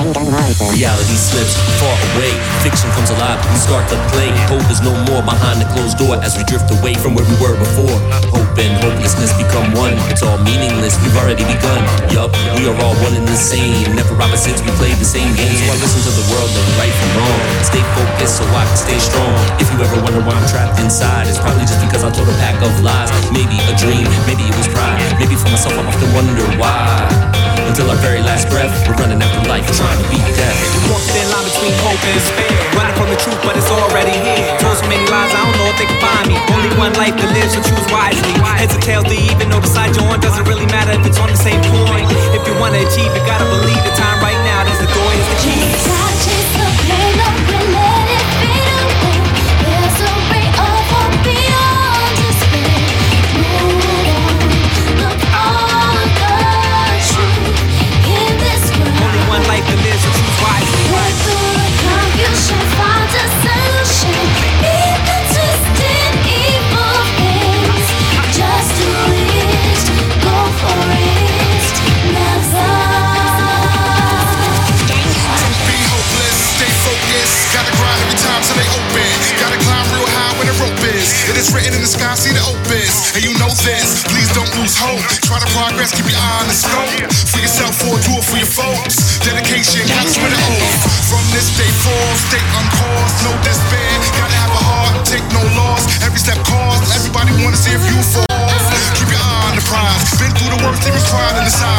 Reality slips far away, fiction comes alive, we start to play. Hope is no more behind the closed door as we drift away from where we were before. Hope and hopelessness become one, it's all meaningless, we've already begun. Yup, we are all one and the same, never opposites, we play the same games. So I listen to the world and right from wrong, stay focused so I can stay strong. If you ever wonder why I'm trapped inside, it's probably just because I told a pack of lies. Maybe a dream, maybe it was pride, maybe for myself I often wonder why. Until our very last breath, we're running after life, trying to beat death. Walking in line between hope and despair, running from the truth, but it's already here. Told so many lies, I don't know if they can find me. Only one life to live, so choose wisely. Heads or tails, do you even know the side you're on? Doesn't really matter if it's on the same point. If you wanna achieve, you gotta believe the time right now. That's the door, is the key. Chase the flame, don't let it fade away. There's a ray of hope beyond despair. Move on, look all the truth in this world. Only one life to live, so choose wisely. Work through the confusion, find a solution. Beat the twisted evil things. Just do it, go for it, never. Be hopeless, stay focused. Gotta grind every time till they open. Gotta climb real high when the rope is. It is written in the sky, see the opus. And you know this, please don't lose hope. Try to progress, keep your eye on the scope. For yourself or do it for your folks. Dedication, gotta swear the oath. From this day forth, stay uncaused, no despair. Gotta have a heart, take no loss. Every step caused, everybody wanna see if you fall. Keep your eye on the prize. Been through the worst, even crying in the side.